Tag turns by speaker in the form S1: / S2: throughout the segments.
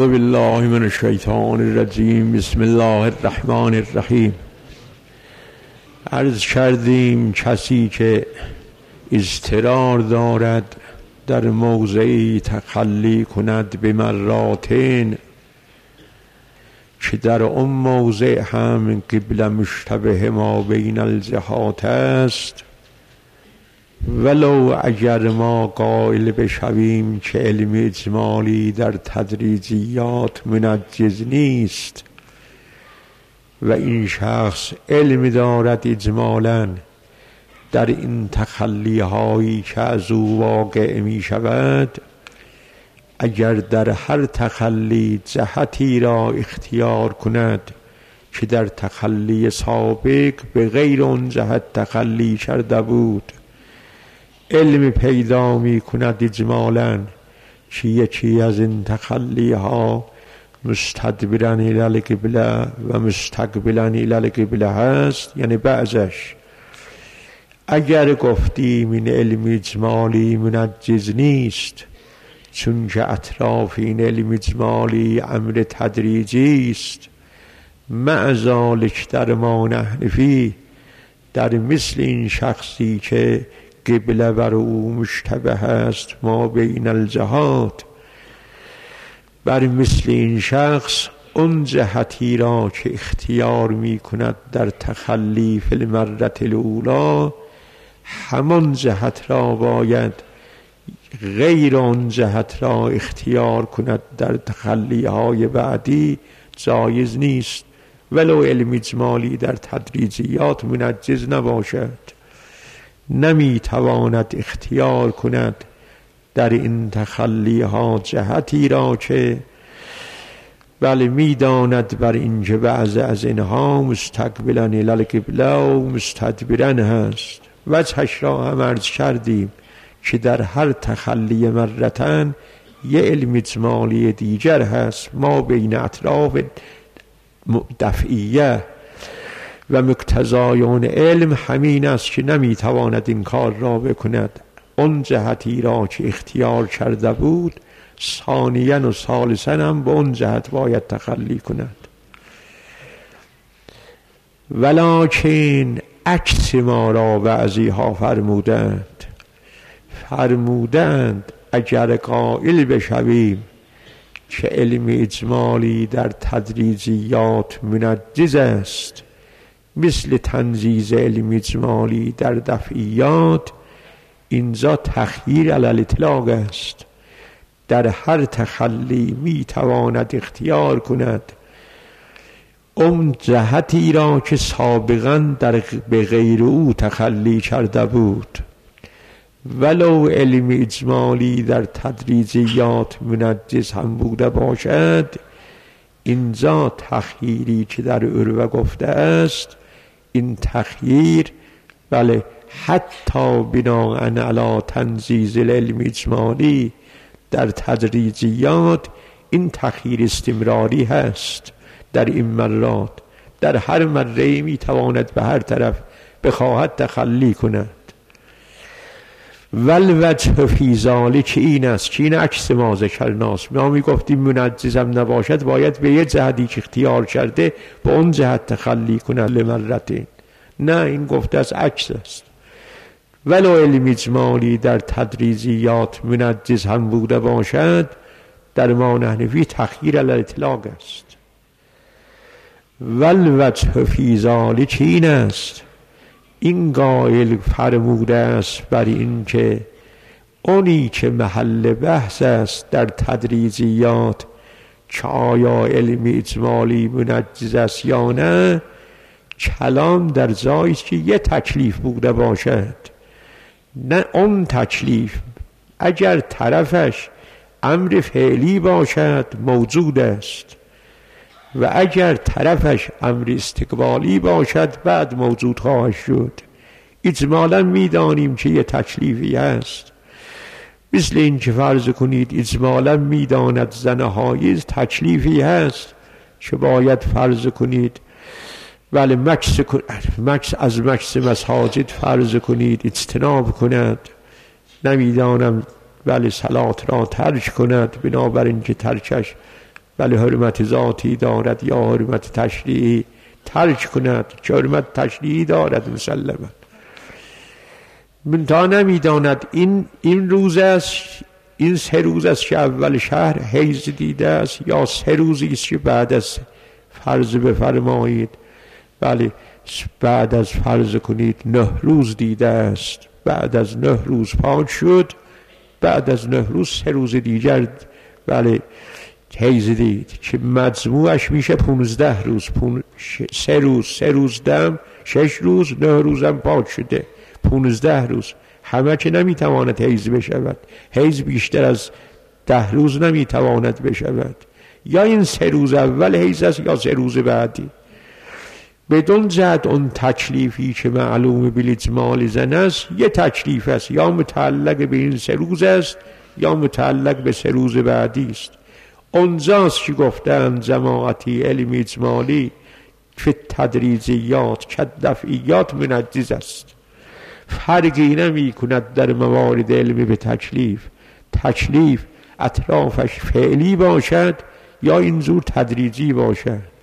S1: بالله من الشیطان الرجیم. بسم الله الرحمن الرحیم. عرض کردیم کسی که اضطرار دارد در موضعی تخلی کند به مراتین که در اون موضع هم قبله مشتبه ما بین الجهات است، ولو اگر ما قائل بشویم که علم اجمالی در تدریجیات منجز نیست و این شخص علم دارد اجمالا در این تخلی هایی که از او واقع می شود، اگر در هر تخلی جهتی را اختیار کند که در تخلی سابق به غیر اون جهت تخلی کرده بود، علم پیدا می کند اجمالا که یکی از این تخلی ها مستدبرا الی القبله و مستقبلا الی القبله هست، یعنی بعضش. اگر گفتیم این علم اجمالی منجز نیست چون که اطراف این علم اجمالی امر تدریجی است، مع ذالک در ما نحنفی در مثل این شخصی که قبله بر او مشتبه است ما بین الجهات، بر مثل این شخص اون جهتی را که اختیار می کند در تخلی فی المرة الاولی، همان جهت را باید غیر اون جهت را اختیار کند در تخلی های بعدی جایز نیست، ولو علم اجمالی در تدریجیات منجز نباشد. نمی تواند اختیار کند در این تخلی ها جهتی را که بله می داند بر این که بعض از اینها مستقبلا الی القبله و مستدبرا هست. وجهش را هم عرض کردیم که در هر تخلی مرتن یه علم اجمالی دیگر هست ما بین اطراف دفعیه و مقتضای اون علم همین است که نمیتواند این کار را بکند، اون جهتی را که اختیار کرده بود ثانیاً و ثالثاً هم به اون جهت باید تخلی کند. ولکن عکس ما را بعضی ها فرمودند اگر قائل بشویم که علم اجمالی در تدریجیات منجز است مثل تنجیز علم اجمالی در دفعیات، اینجا تخییر علی الاطلاق است. در هر تخلی می تواند اختیار کند اون جهتی را که سابقا به غیر او تخلی کرده بود، ولو علم اجمالی در تدریجیات منجز هم بوده باشد. اینجا تخییری که در عروه گفته است، این تخییر بله حتی بناء علی تنجیز العلم اجمالی در تدریجیات، این تخییر استمراری هست. در این مرات در هر مره می تواند به هر طرف بخواهد تخلی کند. والوجه فی ذلک این است که این عکس ما ذکرناست. ما می گفتیم منجزم نباشد باید به یه جهتی که اختیار کرده به اون جهت تخلی کند لمرتین. نه، این گفته از عکس است. ولو علم اجمالی در تدریجیات منجز هم بوده باشد، در ما نحنفی تخییر علی الاطلاق است. والوجه فی ذلک این است، این قائل فرموده است بر این که اونی که محل بحث است در تدریجیات که آیا علم اجمالی منجز است یا نه، کلام در جایی است که یه تکلیف بوده باشد. نه اون تکلیف اگر طرفش امر فعلی باشد موجود است و اگر طرفش امر استقبالی باشد بعد موجود خواهد شد. اجمالا میدانیم که یه تکلیفی هست، مثل این که فرض کنید اجمالا میداند زن حایض تکلیفی هست که باید فرض کنید ولی مکس از مکس مساجد فرض کنید اجتناب کند، نمیدانم ولی صلات را ترک کند، بنابراین که ترکش بله حرمت ذاتی دارد یا حرمت تشریعی، ترک کند که حرمت تشریعی دارد مسلما. منتها نمیداند این روز است، این 3 روز است که اول شهر حیض دیده است یا 3 روزی است که بعد از فرض بفرمایید بله بعد از فرض کنید 9 روز دیده است، بعد از 9 روز پاک شد، بعد از 9 روز 3 روز دیگر بله حیض دید که مجموعش میشه 15 روز. 3 روز دم 6 روز 9 روزم پاک شده 15 روز. همه که نمیتواند حیض بشود، حیض بیشتر از 10 روز نمیتواند بشود. یا این 3 روز اول حیض است یا 3 روز بعدی. بدون جهت اون تکلیفی که معلوم بالاجمال زن است یه تکلیف است، یا متعلق به این 3 روز است یا متعلق به 3 روز بعدی است. اونجاست که گفتن جماعتی علم اجمالی فی تدریجیات که دفعیات منجز است. فرقی نمی کند در موارد علمی به تکلیف. تکلیف اطرافش فعلی باشد یا اینجور تدریجی باشد.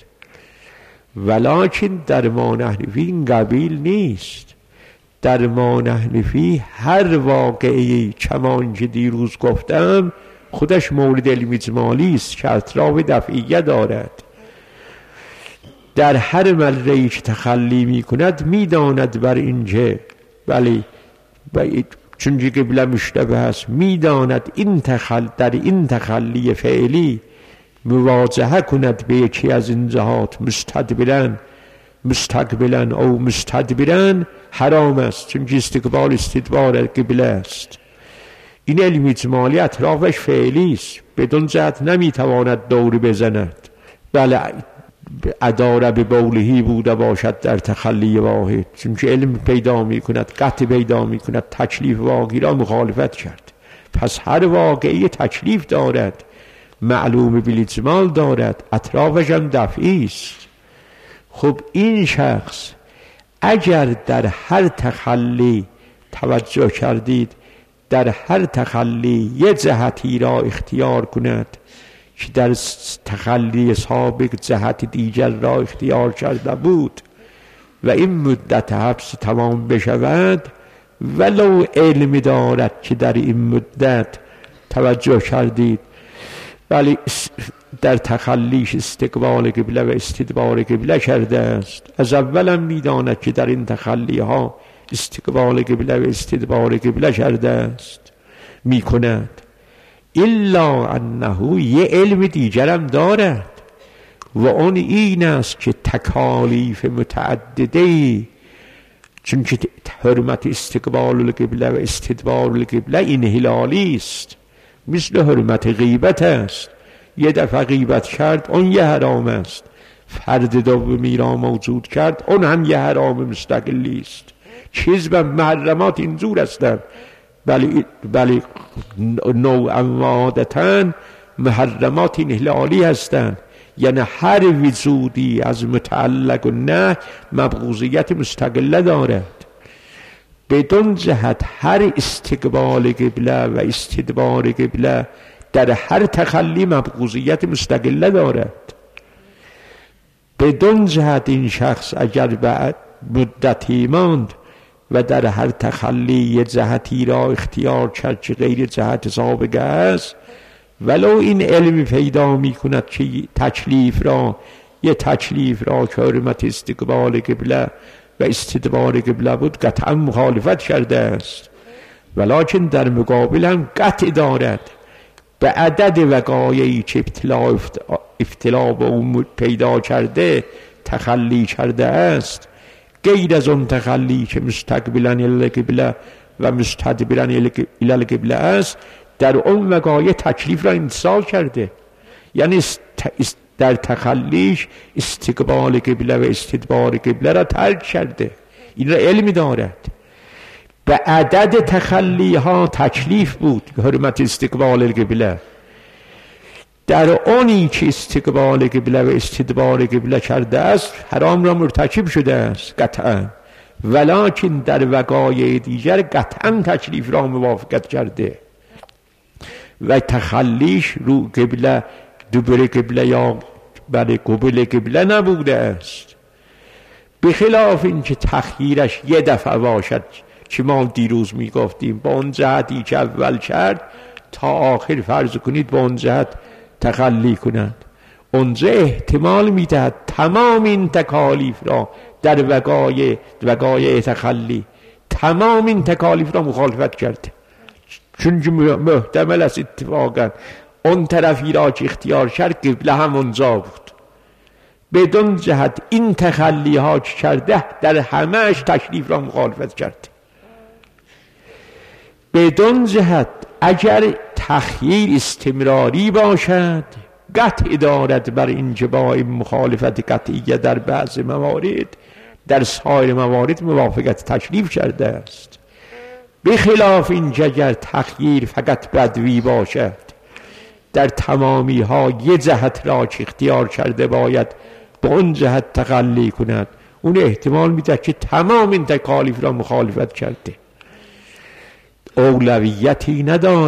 S1: ولکن در ما نحنفی این قبیل نیست. در ما نحنفی هر واقعی چمان که دیروز گفتم خودش مورد علم اجمالی است که اطراف دفعیه دارد. در هر ملره‌ای که تخلی می کند می داند بر اینجا بله چون که قبله مشتبه است، می داند در این تخلی فعلی مواجهه کند به یکی از این جهات مستقبلا او مستدبرا حرام است، چون که استقبال استدبار قبله است. این علم اجمالی اطرافش فعلی است، بدون جهت نمیتواند دور بزند. بله اداره به بولهی بوده باشد در تخلی واحد، چون که علم پیدا می کند، قطع پیدا می کند، تکلیف واقعی را مخالفت کرد. پس هر واقعی تکلیف دارد، معلوم بالاجمال دارد، اطرافش هم دفعی است. خب این شخص اگر در هر تخلی توجه کردید، در هر تخلی یه جهتی را اختیار کند که در تخلی سابق جهت دیگر را اختیار کرده بود و این مدت حبس تمام بشود، ولو علم دارد که در این مدت توجه کردید ولی در تخلیش استقبال قبله و استدبار قبله کرده است، از اولم میداند که در این تخلی ها استقبال قبله و استدبار قبله کرده است میکند، الا انه یه علم دیگرم دارد و اون این است که تکالیف متعدده، چون که حرمت استقبال القبله و استدبار القبله این هلالی است، مثل حرمت غیبت است. یه دفعه غیبت کرد اون یه حرام است، فرد دومی را موجود کرد اون هم یه حرام مستقلی است. چیز و محرمات اینجور هستند، بلی نوعا و عادتا محرمات این هلالی هستند، یعنی هر وجودی از متعلق و نه مبغوضیت مستقله دارد. بدون جهت هر استقبال قبله و استدبار قبله در هر تخلی مبغوضیت مستقله دارد. بدون جهت این شخص اگر بعد مدتی ماند و در هر تخلی یه جهتی را اختیار کرد که غیر جهت سابقه است، ولو این علم پیدا می کند که یه تکلیف را که حرمت استقبال قبله و استدبار قبله بود قطعا مخالفت کرده است، ولکن در مقابل هم قطع دارد به عدد وقایعی که ابتلا به اون پیدا کرده تخلی کرده است، غیر از اون تخلی که مستقبلا القبله و مستدبرا القبله است، در اون وقایع تکلیف را امتثال کرده، یعنی در تخلیش استقبال قبله و استدبار قبله را ترک کرده. این را علمی دارد. به عدد تخلی ها تکلیف بود حرمت استقبال القبله، در اونی که استقبال قبله و استدبار قبله کرده است حرام را مرتکب شده است قطعا، ولکن در وقایع دیگر قطعا تکلیف را موافقت کرده و تخلیش رو قبله دوباره قبله یا برای قبله قبله نبوده است. به خلاف این که تخییرش یه دفعه باشد که ما دیروز میگفتیم با اون جهتی که اول کرد تا آخر فرض کنید با اون جهت تخلی کند، اونجا احتمال میدهد تمام این تکالیف را در وقایع تخلی تمام این تکالیف را مخالفت کرده، چون محتمل است اتفاقا اون طرفی را که اختیار کرد قبله هم اونجا بود. بدون جهت این تخلی ها که کرده در همهش تکلیف را مخالفت کرده. بدون جهت اگر تخییر استمراری باشد قطع دارد بر انجباع مخالفت قطعیه در بعض موارد، در سایر موارد موافقت تکلیف کرده است. بخلاف این اگر تخییر فقط بدوی باشد در تمامی ها یه جهت را که اختیار کرده باید با اون جهت تخلی کند، اون احتمال میده که تمام این تکالیف را مخالفت کرده. اولویتی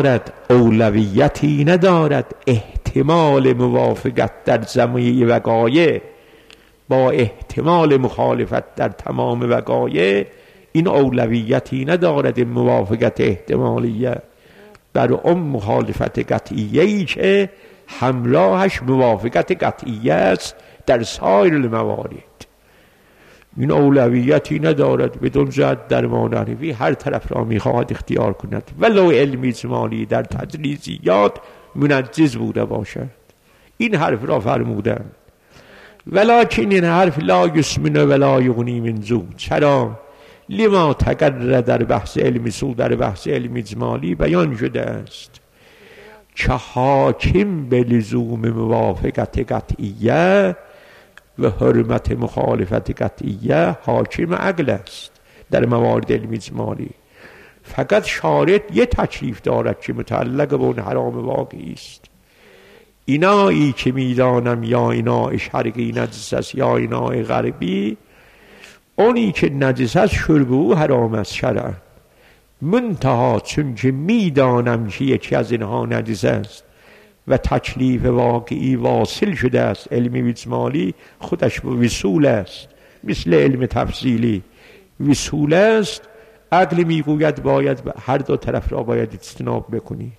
S1: ندارد احتمال موافقت در جمعی وقایع با احتمال مخالفت در تمام وقایع. این اولویتی ندارد این موافقت احتمالیه بر اون مخالفت قطعیه‌ای که همراهش موافقت قطعیه است در سایر الموارد. این اولویتی ندارد. بدون جهت در مانحنفی هر طرف را میخواهد اختیار کند ولو علم اجمالی در تدریجیات منجز بوده باشد. این حرف را فرمودن. ولکن این حرف لا یسمن ولا یغنی من جوع. چرا؟ لما تقرر در بحث علم اصول در بحث علم اجمالی بیان شده است که حاکم به لزوم موافقت قطعیه و حرمت مخالفت قطعیه حاکم عقل است در موارد علم اجمالی. فقط شارط یه تکلیف دارد که متعلق به اون حرام واقعی است. اینایی که میدانم یا اینای شرقی نجس است یا اینای غربی، اونی که نجس است شرب او حرام است شرعا، منتها چون که میدانم که یکی از اینها نجس است و تکلیف واقعی واصل شده است، علم اجمالی خودش وصول است، مثل علم تفصیلی وصول است. عقل میگوید باید هر دو طرف را باید اجتناب بکنی.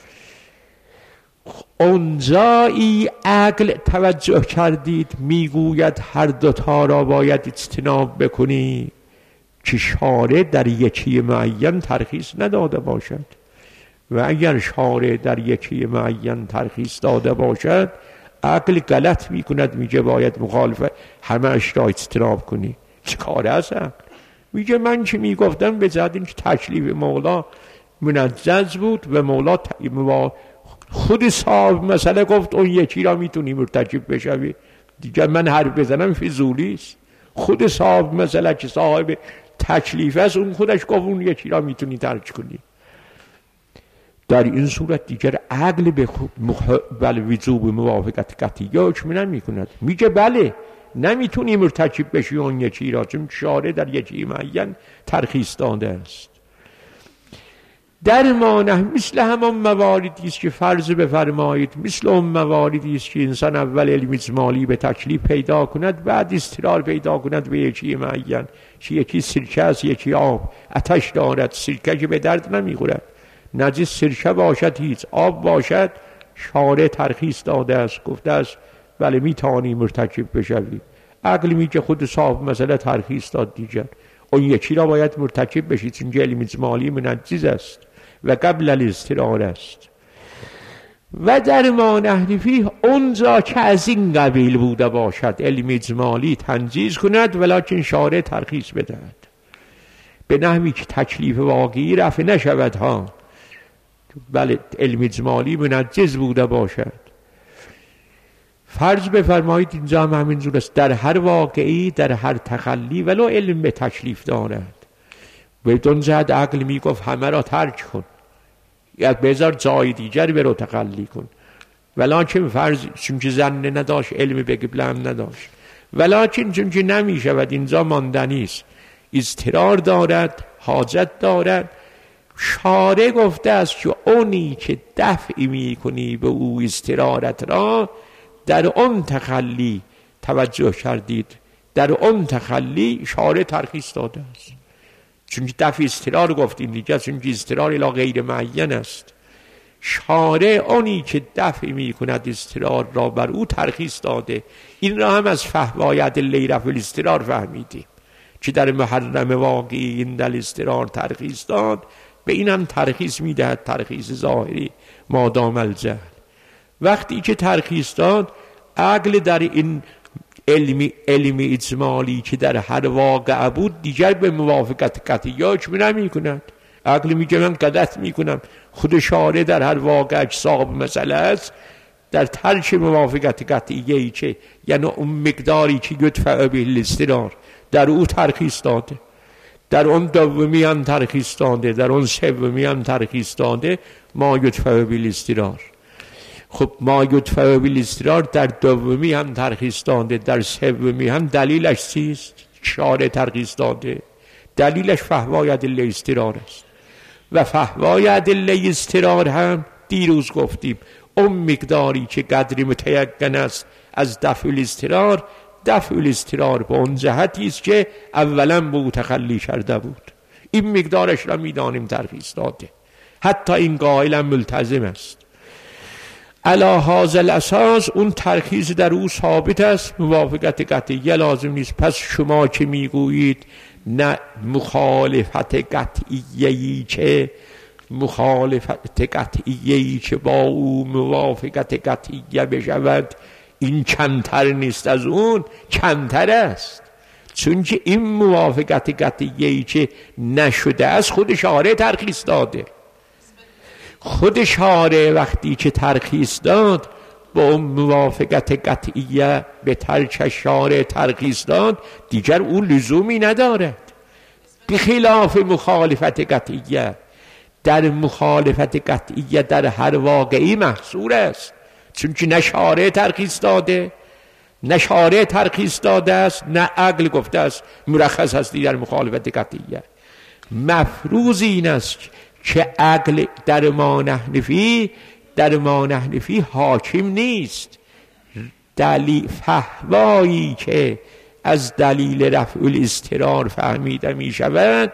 S1: اونجایی عقل توجه کردید میگوید هر دوتا را باید اجتناب بکنی که شارع در یکی معین ترخیص نداده باشد، و اگر شارع در یکی معین ترخیص داده باشد عقل غلط میکند، میگه باید مخالفت همه اش را اجتناب کنی. چه کار است عقل؟ میگه من که میگفتم به جهت اینکه تکلیف مولا منجز بود و مولا خود صاحب مسئله گفت اون یکی را میتونی مرتکب بشوی، دیگه من حرف بزنم فضولی است. خود صاحب مسئله که صاحب تکلیف است اون خودش گفت اون یکی را میتونی ترک کنی. در این صورت دیگر عقل به وجوب موافقت قطعیه حکم نمی‌کند، میگه بله نمیتونی مرتکب بشی اون یکی را چون شارع در یکی معین ترخیص داده است. در مانع مثل همان مواردی است که فرض بفرمایید مثل اون مواردی است که انسان اول علم اجمالی به تکلیف پیدا کند بعد اضطرار پیدا کند به یکی معین، که یکی سرکه است یکی آب، آتش دارد سرکه که به درد نمیخورد، نجس سرکه باشد هیچ، آب باشد شارع ترخیص داده است گفته است ولی میتوانی مرتکب بشوی. عقل میگه خود صاحب مسئله ترخیص داد دیگر اون یکی را باید مرتکب بشید چون علم اجمالی منجز است و قبل الاضطرار است. و در ما نحنفی اونجا که از این قبیل بوده باشد علم اجمالی تنجیز کند ولکن شارع ترخیص بدهد به نحوی که تکلیف واقعی رفع نشود ها، بله علم اجمالی منجز بوده باشد. فرض بفرمایید اینجا هم همینجور است، در هر واقعی در هر تخلی ولو علم به تکلیف دارد بدون جهت عقل میگفت همه را ترک کن یا بذار جای دیگر برو تخلی کن، ولکن فرض چون که زن نداشت علم به قبله هم نداشت، ولکن چون که نمیشود اینجا ماندنی است، اضطرار دارد حاجت دارد، شارع گفته است که اونی که دفع می کنی به او استرارت را، در اون تخلی توجه کردید، در اون تخلی شارع ترخیص داده است. چون دفع استرار گفتیم دیگه، چون استرار الی غیر معین است. شارع اونی که دفع می کند استرار را بر او ترخیص داده. این را هم از فهوای ادله رفع الاضطرار فهمیدیم که در محرم واقعی این دل استرار ترخیص داد، به این هم ترخیص میدهد، ترخیص ظاهری مادام الجهل. وقتی که ترخیص داد، عقل در این علم اجمالی که در هر واقع بود دیگر به موافقت قطعیه حکم نمی کند. عقل میگه من غلط میکنم. خود شارع در هر واقع صاحب مسئله است، در ترک موافقت قطعیه‌ای که یعنی اون مقداری که یدفع به الاضطرار در او ترخیص داده، در اون دومی هم ترخیص داده، در اون سومی هم ترخیص داده، ما یدفع به الاضطرار. خب ما یدفع به الاضطرار در دومی هم ترخیص داده، در سومی هم دلیلش چیست؟ شارع ترخیص داده. دلیلش فهوای ادله اضطرار است و فهوای ادله اضطرار هم دیروز گفتیم اون مقداری که قدر متیقن است از دفع الاضطرار، دفع الاضطرار به اون جهتی است که اولا به او تخلی کرده بود، این مقدارش را میدانیم ترخیص داده. حتی این قائل هم ملتزم است. علی هذا الاساس اون ترخیص در او ثابت است، موافقت قطعیه لازم نیست. پس شما که میگویید نه مخالفت قطعیه‌ای که با او موافقت قطعیه بشود این کمتر نیست از اون، کمتر است. چون که این موافقت قطعیه‌ای که نشده است خود شارع ترخیص داده. خود شارع وقتی که ترخیص داد با اون موافقت قطعیه به ترک شارع ترخیص داد، دیگر اون لزومی ندارد. بخلاف مخالفت قطعیه، در مخالفت قطعیه در هر واقعی محصور است. چون که نه شارع ترخیص داده، نه شارع ترخیص داده است، نه عقل گفته است مرخص هستی در مخالفت قطعیه. مفروض این است که عقل در ما نحنفی حاکم نیست. فهوایی که از دلیل رفع الاضطرار فهمیده می شود،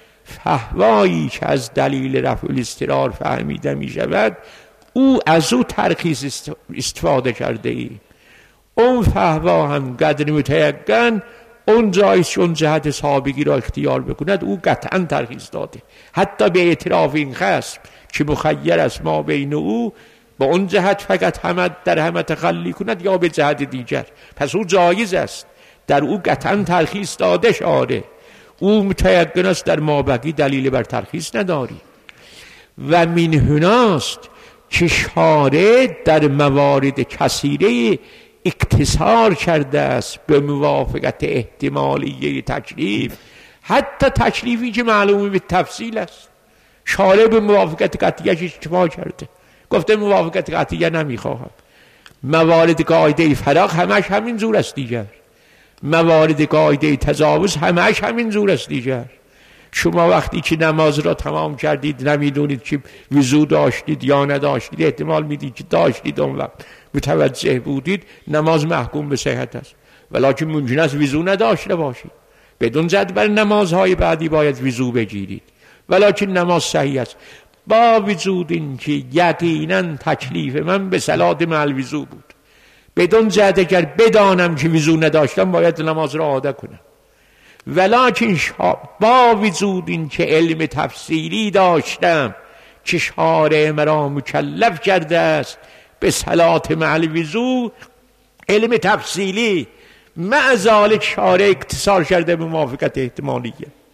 S1: او از او ترخیص استفاده کرده ای. اون فهوا هم قدر متیقن اون جایست که اون جهت سابقی را اختیار بکند، او قطعا ترخیص داده. حتی به اعتراف این خصم که مخیر است ما بین او با اون جهت فقط در همه تخلی کند یا به جهت دیگر، پس او جایز است، در او قطعا ترخیص داده شاره. او متیقن است در مابقی دلیل بر ترخیص نداری. و من هناست که شارع در موارد کثیره اکتسار کرده است به موافقت احتمالیه تکلیف، حتی تکلیفی که معلومه به تفصیل است. شارع به موافقت قطعیه اکتفا کرده، گفته موافقت قطعیه نمیخواهم. موارد قاعده فراغ همش همین زور است دیگر، موارد قاعده تجاوز همش همین زور است دیگر. شما وقتی که نماز را تمام کردید نمیدونید که وضو داشتید یا نداشتید، احتمال میدید که داشتید، اون وقت متوجه بودید، نماز محکوم به صحت است. ولکن ممکن است وضو نداشته باشید، بدون زد بر نمازهای بعدی باید وضو بگیرید، ولکن نماز صحیح است. با وجود این که یقینا تکلیف من به صلات مع الوضو بود، بدون زد اگر بدانم که وضو نداشتم باید نماز را عاده کنم. ولکن با وجود این که علم تفصیلی داشتم که شارع مرا مکلف کرده است به صلات مع الوضو، علم تفصیلی، مع ذالک شارع اکتسار کرده به موافقت احتمالیه.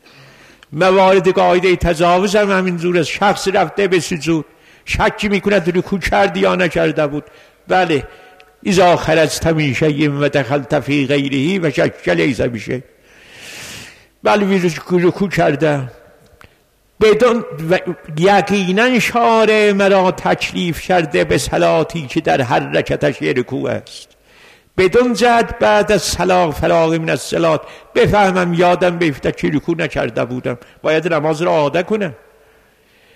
S1: موارد قاعده تجاوز هم همین زور است. شخص رفته به سجود، شکی میکند رکوع کرد یا نکرده بود، بله، اذا خرجت من شیء و دخلت فی غیره و شک لیس بشیء، بله رکوع کرده، بدون یقینا شارع مرا تکلیف کرده به صلاتی که در هر رکعتش رکوع است، بدون جد بعد از فراغ من الصلات بفهمم یادم بیفته که رکوع نکرده بودم، باید نماز را عاده کنم.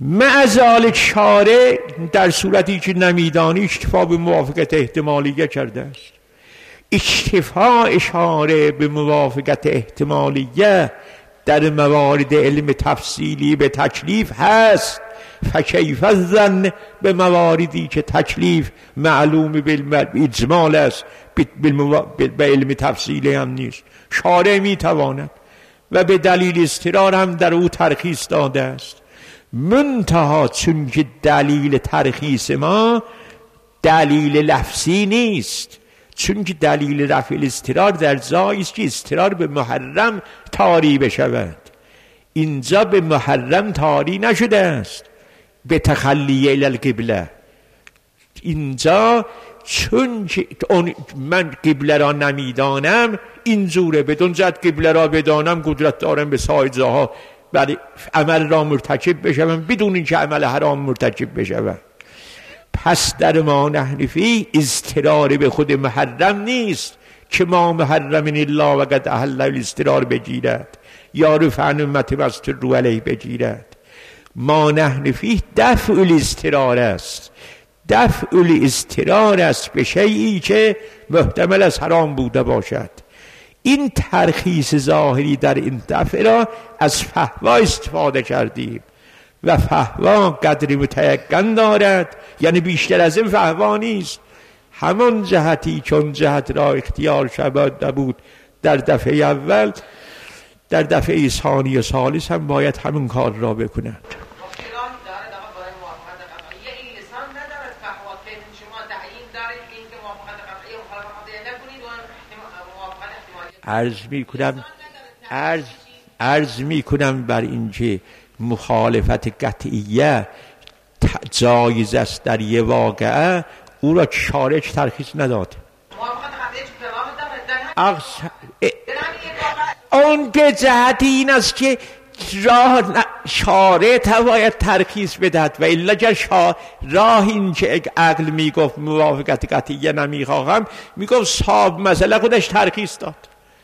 S1: مع ذلک شارع در صورتی که نمیدانی اکتفا به موافقت احتمالیه کرده است. اکتفا اشاره به موافقت احتمالیه در موارد علم تفصیلی به تکلیف هست، فکیف الظن به مواردی که تکلیف معلوم بالاجمال است به علم تفصیلی هم نیست. شارع میتواند و به دلیل اضطرار هم در او ترخیص داده است. منتها چون که دلیل ترخیص ما دلیل لفظی نیست، چون که دلیل رفع الاضطرار در جایی است که اضطرار به محرم طاری بشود. اینجا به محرم طاری نشده است به تخلی الی القبله. اینجا چون که من قبله را نمیدانم اینجوره، بدون جد قبله را بدانم قدرت دارم به سایزها برای عمل را مرتکب بشوم بدون اینکه عمل حرام مرتکب بشوم. پس در ما نحنفی اضطرار به خود محرم نیست که ما محرم الا و قد احل الاضطرار بگیرد یا رفع امت وسط رو علیه بگیرد. ما نحنفی دفع الاضطرار است، دفع الاضطرار است به شیئی که محتمل از حرام بوده باشد. این ترخیص ظاهری در این دفع را از فهوا استفاده کردیم و فهوا قدری متیقن دارد، یعنی بیشتر از این فهوا نیست. همان جهتی چون جهت را اختیار شده بود در دفعه اول، در دفعه ثانی و ثالث هم باید همون کار را بکند. عرض می کنم بر اینکه مخالفت قطعیه جایز است در یه واقعه، او را شارع ترخیص نداد. اون به جهت این است که شارع باید ترخیص بدهد و الا گر راه این که عقل میگفت موافقت قطعیه نمیخواهم، میگفت صاحب مسئله خودش ترخیص داد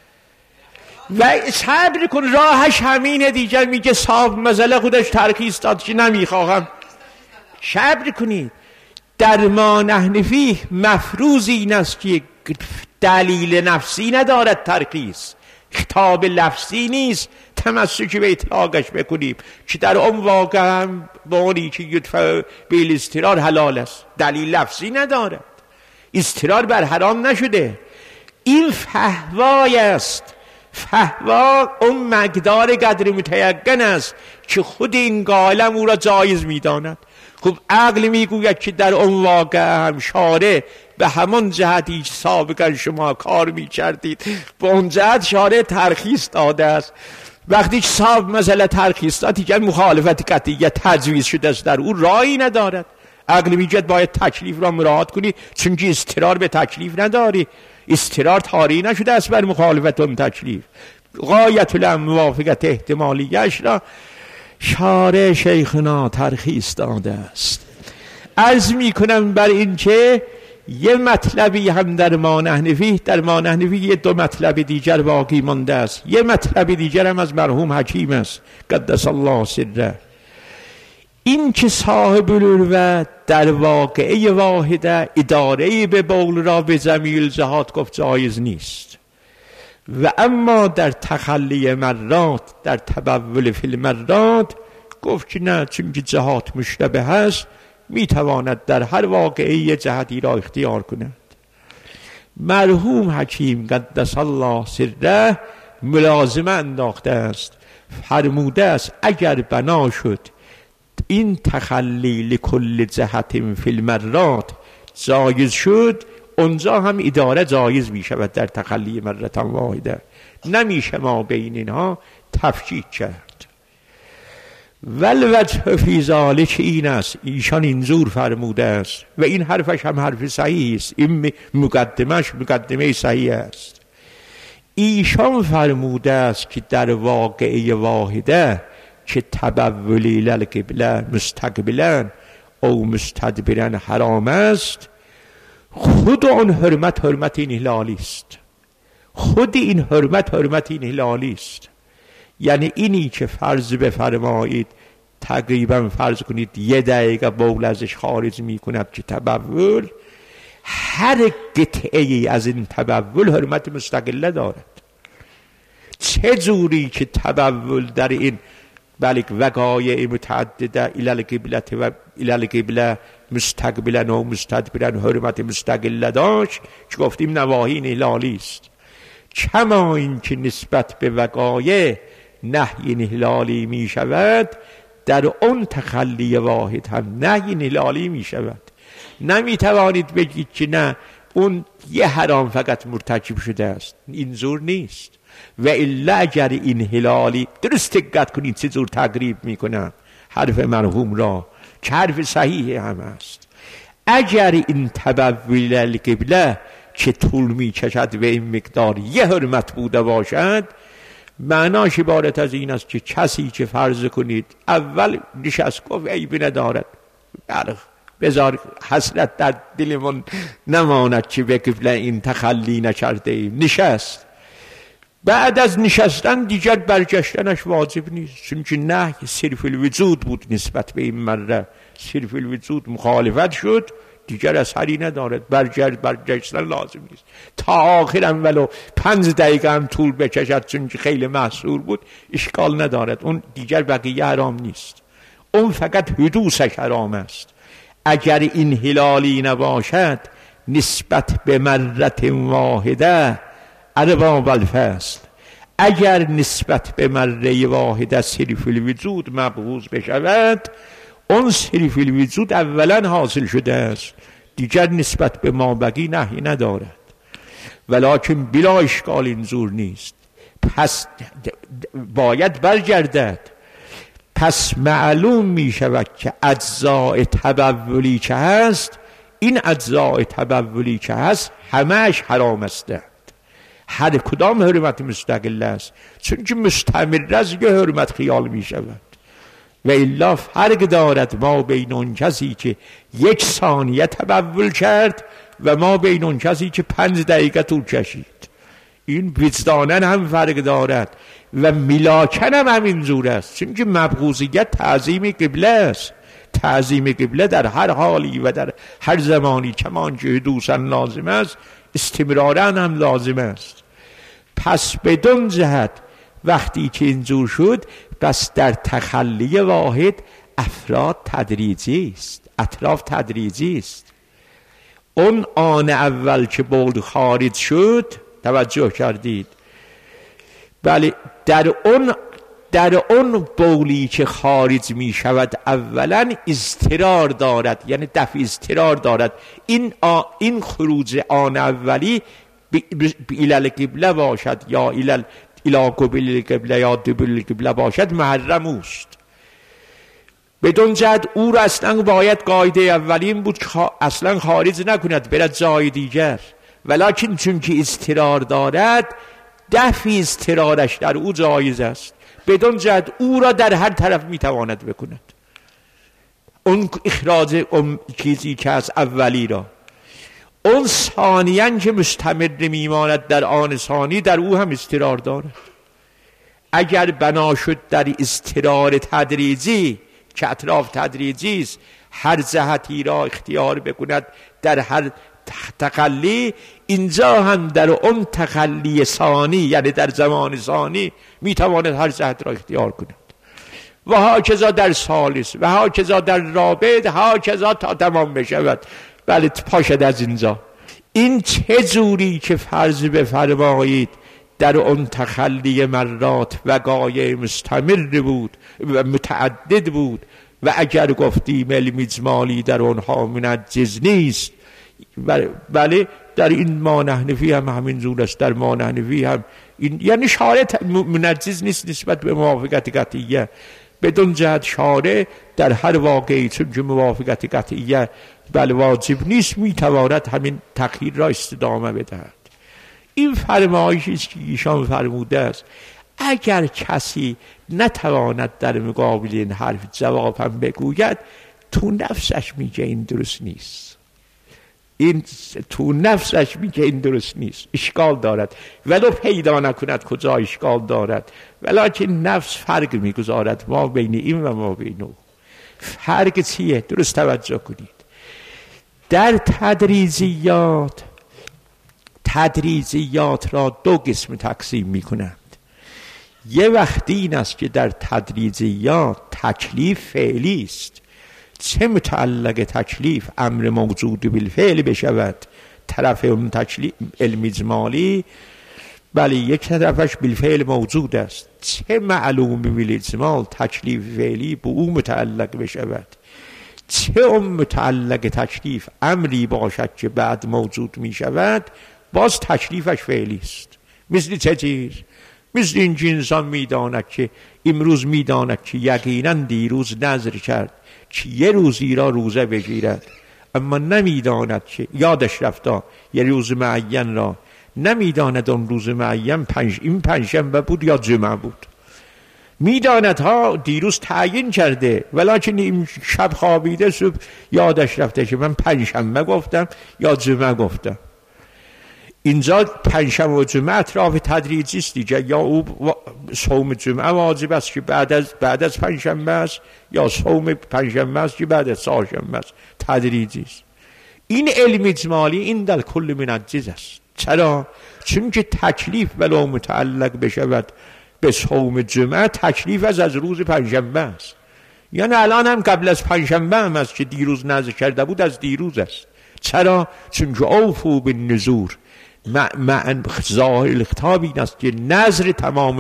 S1: و صبر کن راهش همینه دیگر. میگه صاحب مسئله خودش ترخیص داد که نمیخواهم، صبر کنید. در ما نحنفی مفروض این است که دلیل نفسی ندارد ترخیص، خطاب لفظی نیست تمسک به اطلاقش بکنیم که در اون واقع هم بانی که یدفع به الاضطرار حلال است، دلیل لفظی ندارد، اضطرار بر حرام نشده. این فهوای است، فهوا اون مقدار قدر متیقن است که خود این قائلم او را جایز میداند. خب عقل میگوید که در اون واقع هم شارع به همون جهتی سابقا شما کار میکردید به اون جهت شارع ترخیص داده است. وقتی که صاحب مسئله ترخیص داد دیگر مخالفت قطعیه تجویز شده است، در او راهی ندارد. عقل میگوید باید تکلیف را مراعات کنی چون که اضطرار به تکلیف نداری، اضطرار طاری نشده است بر مخالفت اون تکلیف. غایت موافقت احتمالیش را شارع شیخنا ترخیص داده است. عرض می کنم بر این که یه مطلبی هم در ما نحنفی یه دو مطلب دیگر باقی مانده است. یه مطلب دیگر هم از مرحوم حکیم است قدس الله سره، این که صاحب العروة در واقعه واحده اداره به بول را به زمیل جهات گفت جایز نیست، و اما در تخلی مرات، در تبول فی المرات گفت که نه، چون که جهات مشتبه هست میتواند در هر واقعه یه جهتی را اختیار کند. مرحوم حکیم قدس الله سره ملازمه انداخته است، فرموده است اگر بنا شد این تخلی لکل جهت فی المرات جایز شد، اونجا هم اداره جایز می شود در تخلی مرتا واحده، نمیشه ما بین اینها تفکیک کرد. والوجه فی ذلک این است، ایشان اینجور فرموده است و این حرفش هم حرف صحیح است، این مقدمه صحیح است. ایشان فرموده است که در واقعه واحده که تبول الی القبله مستقبلا او مستدبرا حرام است، خود اون حرمت این هلالی است، خود این حرمت این هلالی است. یعنی اینی که فرض بفرمایید تقریبا فرض کنید 1 دقیقه بول ازش خارج میکند که تبول، هر قطعه ای از این تبول حرمت مستقله دارد. چه جوری که تبول در این وقایع متعدده الی القبله مستقبلا و مستدبرا حرمت مستقله داشت که گفتیم نواهی انحلالی است، کما این که نسبت به وقایع نهی انحلالی می شود، در اون تخلی واحد هم نهی انحلالی می شود. نمی توانید بگید که نه اون یه حرام فقط مرتکب شده است، اینجور نیست. و الا اگر انحلالی، درست دقت کنید چه جور تقریب میکنن حرف مرحوم را که حرف صحیح هم است. اگر این تبول القبله که طول میکشد و این مقدار یه حرمت بوده باشد، معناش عبارت از این است که کسی که فرض کنید اول نشست گفت عیبی ندارد، بذار حسرت در دلمون نماند که به قبله این تخلی نکرده ایم، نشست. بعد از نشستن دیگر برگشتنش واجب نیست، چون نهی صرف الوجود بود نسبت به این مره، صرف الوجود مخالفت شد، دیگر اثری ندارد، برگشتن لازم نیست. تا آخرم ولو 5 دقیقه هم طول بکشد چون خیلی محصور بود اشکال ندارد، اون دیگر بقیه حرام نیست، اون فقط حدوثش حرام است. اگر این انحلالی نباشد نسبت به مرت واحده ارباب الفصل، اگر نسبت به مره واحده صرف الوجود مبغوض بشود، اون صرف الوجود اولا حاصل شده است، دیگر نسبت به مابقی نهی ندارد. ولکن بلا اشکال اینجور نیست، پس باید برگردد. پس معلوم می شود که اجزاء تبولی که هست، این اجزاء تبولی که هست همهش حرام است، هر کدام حرمت مستقل است، چون که مستمر از یه حرمت خیال می شود. و الا فرق دارد ما بین اون کسی که 1 ثانیه تبول کرد و ما بین اون کسی که 5 دقیقه طول کشید. این وجدانن هم فرق دارد و ملاکن هم همینجور است، چون که مبغوضیت تعظیم قبله است. تعظیم قبله در هر حالی و در هر زمانی کمان که حدوثاً لازم است، استمراراً هم لازم است. پس بدون جهت وقتی که اینجور شد، پس در تخلی واحد افراد تدریجی است، اطراف تدریجی است. اون آن اول که بول خارج شد، توجه کردید؟ بله، در اون بولی که خارج می شود اولا اضطرار دارد، یعنی دفع اضطرار دارد. این خروج آن اولی الی القبله باشد یا الی قبل القبله یا دبل القبله باشد، محرم است. بدون جد او را اصلا باید قاعده اولین بود که اصلا خارج نکند، برد جای دیگر. ولکن چون که اضطرار دارد، دفع اضطرارش در او جایز است. بدون جد او را در هر طرف میتواند بکند، اون اخراج اون چیزی که از اولی را. اون ثانیاً که مستمر میماند در آن ثانی، در او هم اضطرار دارد. اگر بنا شد در اضطرار تدریجی که اطراف تدریجی است، هر جهتی را اختیار بکند در هر تخلی، اینجا هم در اون تخلی ثانی، یعنی در زمان ثانی، میتواند هر جهت را اختیار کند. و هاکذا در ثالث و هاکذا در رابع، هاکذا تا تمام بشود. بله، پاشد از اینجا. این چه جوری که فرض بفرمایید در اون تخلی مرات وقایع مستمر بود و متعدد بود و اگر گفتیم علم اجمالی در اونها منجز نیست. بله، در این ما نحنفی هم همین جور است. در ما نحنفی هم این یعنی شارع منجز نیست نسبت به موافقت قطعیه. بدون جهت شارع در هر واقعی چون که موافقت قطعیه بله واجب نیست، میتواند همین تخییر را استدامه بدهد. این فرمایشی است که ایشان فرموده است. اگر کسی نتواند در مقابل این حرف جواب هم بگوید، تو نفسش میگه این درست نیست. این تو نفسش میگه این درست نیست، اشکال دارد، ولو پیدا نکند کجا اشکال دارد، ولکن نفس فرق میگذارد ما بین این و ما بین او. فرق چیه؟ درست توجه کنید. در تدریجیات را دو قسم تقسیم میکنند. یه وقتی این است که در تدریجیات تکلیف فعلی است، چه متعلق تکلیف امر موجود بالفعل بشود، طرف اون تکلیف علم اجمالی بله یک طرفش بالفعل موجود است، چه معلوم بالاجمال تکلیف فعلی به او متعلق بشود، چه اون متعلق تکلیف امری باشد که بعد موجود می شود، باز تکلیفش فعلی است. مثل چه چیز؟ مثل این که انسان میداند که امروز میداند که یقینا دیروز نذر کرد که یه روزی را روزه بگیرد، اما نمیداند که یادش رفته یه روز معین را، نمیداند اون روز معین این پنجشنبه بود یا جمعه بود. میداند ها دیروز تعیین کرده، ولکن این شب خوابیده صبح یادش رفته که من پنجشنبه گفتم یا جمعه گفتم. اینجا پنجشنبه و جمعه اطراف تدریجی است دیگه، یا او صوم جمعه واجب است که بعد از پنجشنبه است، یا صوم پنجشنبه است که بعد از چهارشنبه است، تدریجی است. این علم اجمالی این در کل منجز است. چرا؟ چون که تکلیف ولو متعلق بشود به صوم جمعه، تکلیف از روز پنجشنبه است، یعنی الان هم قبل از پنجشنبه هم است که دیروز نذر کرده بود از دیروز است. چرا؟ چون که اوفوا بالنذور، ظاهر خطاب این است که نذر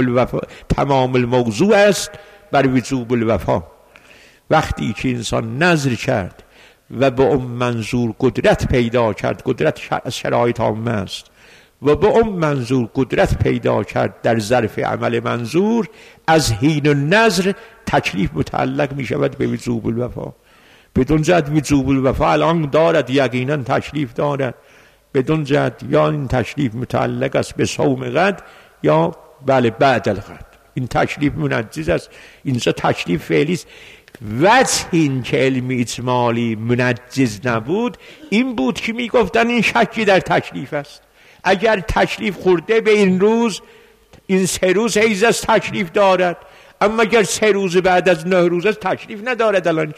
S1: تمام الموضوع است بر وجوب الوفا. وقتی که انسان نذر کرد و به اون منظور قدرت پیدا کرد، قدرت شرایط عامه است، و به اون منظور قدرت پیدا کرد در ظرف عمل منظور، از حین النذر تکلیف متعلق می شود به وجوب الوفا. بدون جهت وجوب الوفا الان دارد، یقینا تکلیف دارد، بدون جهت یا این تکلیف متعلق است به صوم غد یا بله بعد الغد، این تکلیف منجز است. اینجا تکلیف فعلی است. وجه این که علم اجمالی منجز نبود این بود که می گفتن این شکی در تکلیف است. اگر تکلیف خورده به این روز، این 3 روز حیز از تکلیف دارد، اما اگر 3 روز بعد از 9 روز از تکلیف ندارد. الان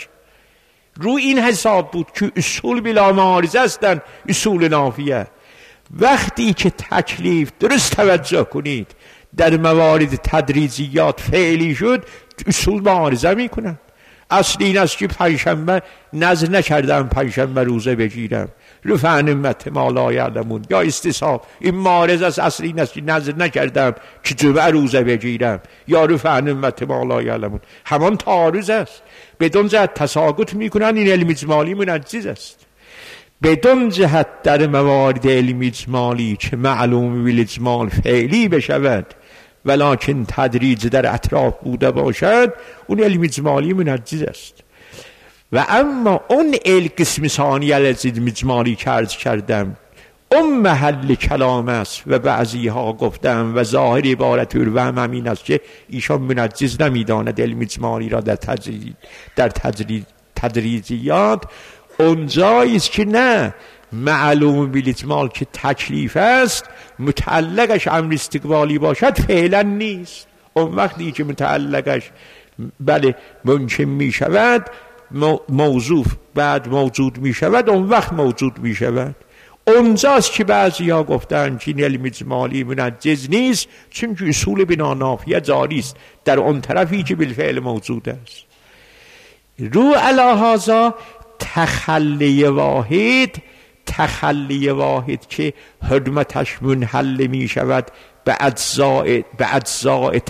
S1: رو این حساب بود که اصول بلا معارضه هستند، اصول نافیه. وقتی که تکلیف درست توجه کنید در موارد تدریجیات فعلی شد، اصول معارضه میکنند. اصل این است که پنجشنبه نذر نکردم پنجشنبه روزه بگیرم، رفع نعمت ما لا یعلمون، یا استصحاب، این معارض است. اصل این است که نذر نکردم که جمعه روزه بگیرم، یا رفع نعمت ما لا یعلمون، همان تعارض است. بدون جهت تساقط میکنن، این علم اجمالی منجز است. بدون جهت در موارد علم اجمالی که معلوم بالاجمال فعلی بشود ولکن تدریج در اطراف بوده باشد، اون علم اجمالی منجز است. و اما اون قسم ثانی از علم اجمالی که عرض کردم، اون محل کلام است و بعضی ها گفتم و ظاهر عبارت و همین است که ایشان منجز نمیداند علم اجمالی را در تدریجیات. اونجایی است که نه، معلوم بالاجمال که تکلیف است، متعلقش امر استقبالی باشد فعلا نیست. اون وقتی که متعلقش بله ممکن می شود، موضوع بعد موجود می شود، اون وقت موجود می شود. اونجاست که بعضی ها گفتن که این علم اجمالی منجز نیست، چون که اصول بنا نافیه جاری است در اون طرفی که بالفعل موجود است. رو علی هذا تخلی واحد که حرمتش منحل می شود به اجزاء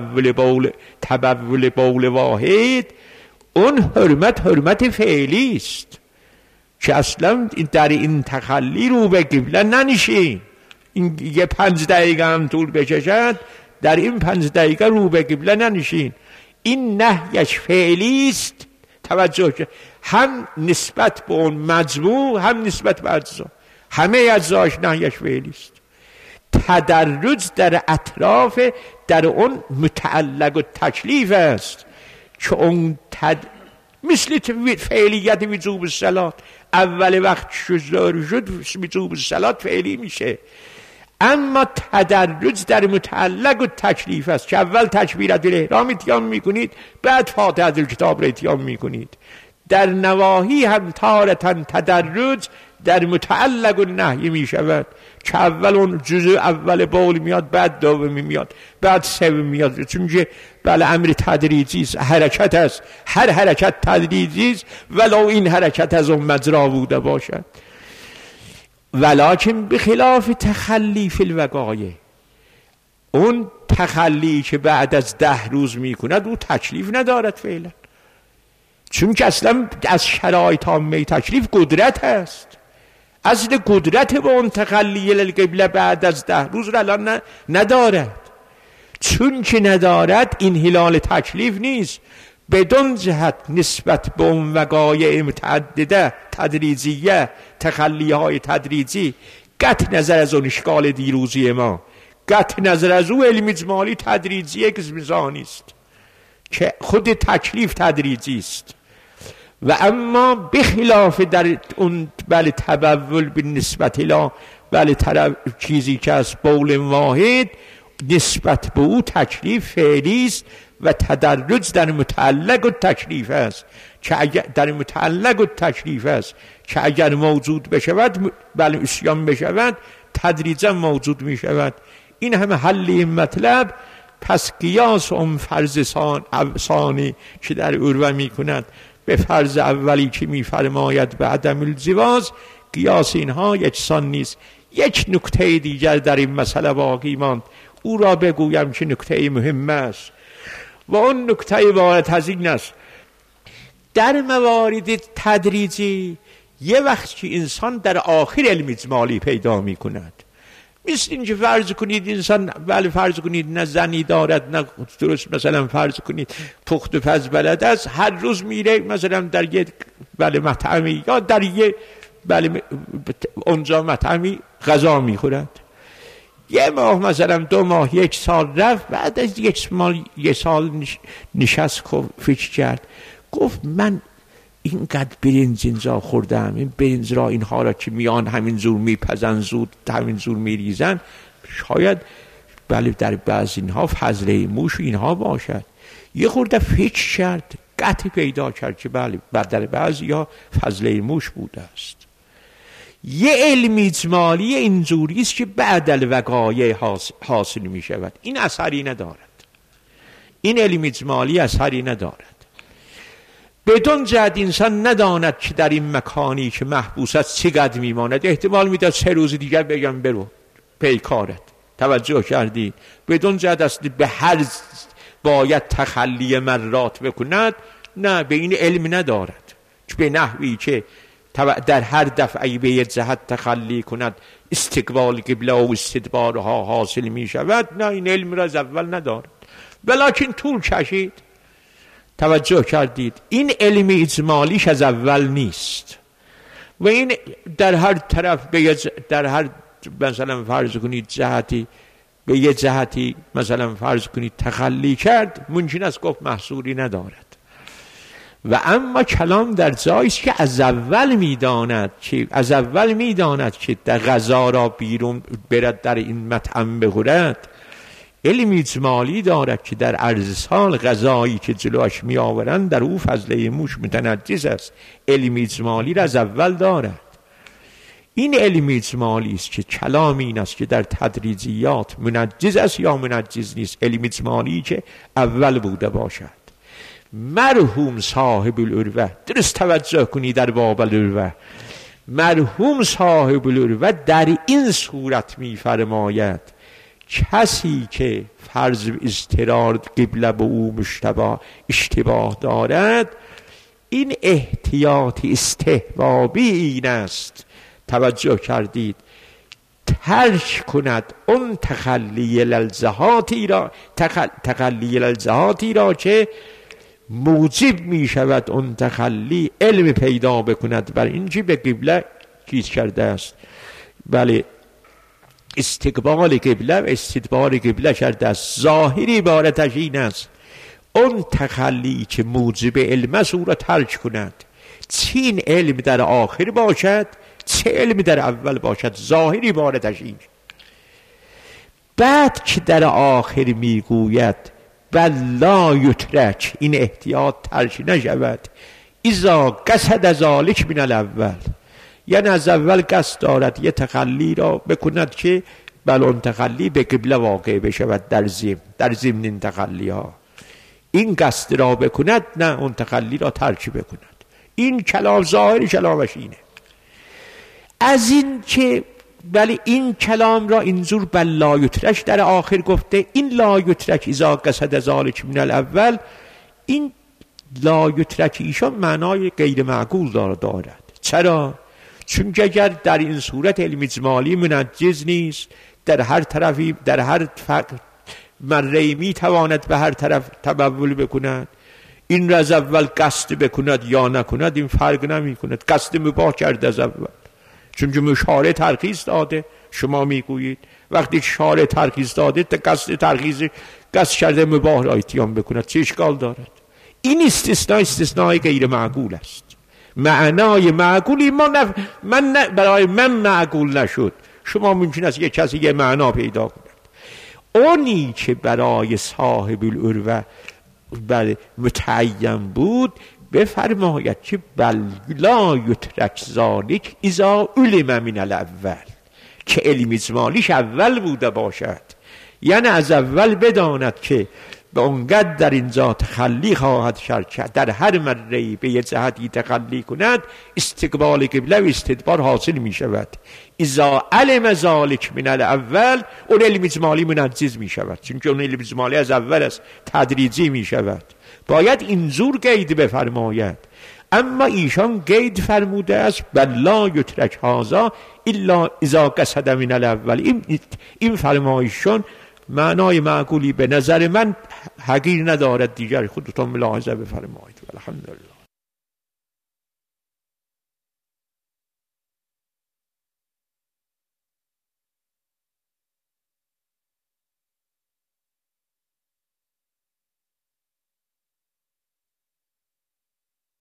S1: تبول بول واحد، اون حرمت فعلی است که اصلا در این تخلی رو به قبله ننشین. این یه 5 دقیقه هم طول بکشد، در این 5 دقیقه رو به قبله ننشین. این نهیش فعلی است. توجه که هم نسبت به اون مجموع هم نسبت به اجزا، همه اجزاش نهیش فعلی است. تدرج در اطراف در اون متعلق و تکلیف است که اون مثل فعلیت وجوب الصلاة، اول وقت ظهر شد وجوب صلات فعلی میشه. اما تدرج در متعلق و تکلیف است که اول تکبیرت الاحرام اتیام میکنید، بعد فاتحه الکتاب را اتیام میکنید. در نواهی هم تارتاً تدرج در متعلق و نهی میشود که اول اون جزء اول بول میاد، بعد دومی میاد، بعد سومی میاد، چون که بله امر تدریجی است، حرکت است، هر حرکت تدریجی است ولو این حرکت از اون مجرا بوده باشد. ولکن بخلاف تخلی فی الوقایع، اون تخلی که بعد از 10 روز میکند او تکلیف ندارد فعلا، چون که اصلا از شرایط عامه تکلیف قدرت است. اصل قدرت به اون تخلی القبله بعد از 10 روز را الان ندارد. چون که ندارد این هلال تکلیف نیست. بدون جهت نسبت به اون وقایع متعدده تدریجیه، تخلیهای تدریجی، قطع نظر از اون اشکال دیروزی ما، قطع نظر از اون علم اجمالی تدریجیه که میزانی است که خود تکلیف تدریجی است. و اما بخلاف در اون بله تبول به نسبت الی بله چیزی که از بول واحد، نسبت به او تکلیف فعلی است و تدرج در متعلق و تکلیف است که اگر در متعلق و تکلیف است که اگر موجود بشود بله اسیان بشود تدریجا موجود می شود. این همه حل این مطلب. پس قیاس اون فرض ثانی که در عروه می کند به فرض اولی که می فرماید به عدم الجواز، قیاس اینها یکسان نیست. یک نکته دیگر در این مسئله باقی ماند، او را بگویم که نکته مهم است و اون نکته عبارت از این است: در موارد تدریجی یه وقت که انسان در آخر علم اجمالی پیدا می کند، مثل اینکه فرض کنید انسان بله فرض کنید نه زنی دارد نه درست مثلا فرض کنید پخت و پز بلد است، هر روز میره مثلا در یه بله مطعمی یا در یه بله اونجا مطعمی غذا میخورد. یه ماه مثلا 2 ماه 1 سال رفت، بعد از 1 سال نشست فکر کرد، گفت من اینقدر برنج اینجا خوردم، این برنج را اینها را که میان همین زور میپزن زود همین زور میریزن، شاید بله در بعض اینها فضله موش اینها باشد. یه خورده فکر کرد، قطع پیدا کرد که بله در بعضی ها فضله موش بوده است. یه علم اجمالی اینجوری است که بعد الوقایع حاصل می شود. این اثری ندارد، این علم اجمالی اثری ندارد. بدون جهت انسان نداند که در این مکانی که محبوس است چقدر میماند. احتمال میداد 3 روز دیگر بگم برو پیکارت. توجه کردید؟ بدون جهت است به هر باید تخلی مرات بکند، نه، به این علم ندارد که به نحوی که در هر دفعه به یک جهت تخلی کند استقبال قبله و استدبارها حاصل می شود، نه، این علم را از اول ندارد. ولیکن طول کشید. توجه کردید؟ این علم اجمالیش از اول نیست و این در هر طرف در هر مثلا فرض کنید جهتی به یه جهتی مثلا فرض کنید تخلی کرد، ممکن است گفت محصولی ندارد. و اما کلام در جایی است که از اول میداند که در غذا را بیرون برد در این مطعم بخورد، علم اجمالی دارد که در عرض سال غذایی که جلوش می آورند در او فضله موش متنجس است. علم اجمالی را از اول دارد. این علم اجمالی است که کلام این است که در تدریجیات منجز است یا منجز نیست. علم اجمالی که اول بوده باشد. مرحوم صاحب العروه، درست توجه کنی در باب العروه، مرحوم صاحب العروه در این صورت می فرماید کسی که فرض اضطرار قبله به او اشتباه دارد، این احتیاط استحبابی این است، توجه کردید، ترک کند اون تخلی الالزهاتی را که موجب می شود اون تخلی علم پیدا بکند بر اینکه به قبله چیز کرده است، بله استقبال قبله و استدبار قبله کرده است. ظاهری عبارتش این است اون تخلی که موجب علم است او را ترک کند. چه این علم در آخر باشد چه علم در اول باشد، ظاهری بارتش این. بعد که در آخر میگوید بل لا یترک، این احتیاط ترک نشود، اذا قصد ذلک من الاول، یعنی از اول قصد دارد یه تخلی را بکند که بل اون تخلی به قبله واقع بشود در ضمن این تخلی ها، این قصد را بکند نه اون تخلی را ترک بکند. این کلام ظاهر کلامش اینه. از این که ولی این کلام را اینجور بل لا یترک در آخر گفته، این لا یترک اذا قصد ذلک من الاول، این لا یترک ایشان معنای غیر معقول دارد. چرا؟ چون اگر در این صورت علم اجمالی منجز نیست، در هر طرفی در هر مره می تواند به هر طرف تبول بکند، این را از اول قصد بکند یا نکند این فرق نمی کند، قصد مباح کرد از اول، چون که شارع ترخیص داده. شما میگویید وقتی شارع ترخیص داده قصد ترخیص قصد کرده مباح را اتیان بکند، چه اشکال دارد؟ این استثنای غیر معقول است. معنای معقولی برای من معقول نشد، شما ممکن است یک کسی یه معنا پیدا کند. اونی که برای صاحب العروه متعین بود بفرماید که بل لا یترک ذلک اذا علم من الاول، که علم اجمالیش اول بوده باشد، یعنی از اول بداند که به اونقدر در اینجا تخلی خواهد کرد، در هر مره‌ای به یه جهتی تخلی کند استقبال قبله و استدبار حاصل می شود. اذا علم ذلک من الاول، اون علم اجمالی منجز می شود، چون که اون علم اجمالی از اول است، تدریجی می شود. باید اینجور قید بفرماید. اما ایشان قید فرموده است بل لا یترک هذا الا اذا قصد من الاول. این فرمایشون معنای معقولی به نظر من حقیر ندارد. دیگر خودتون ملاحظه بفرمایید. الحمدلله.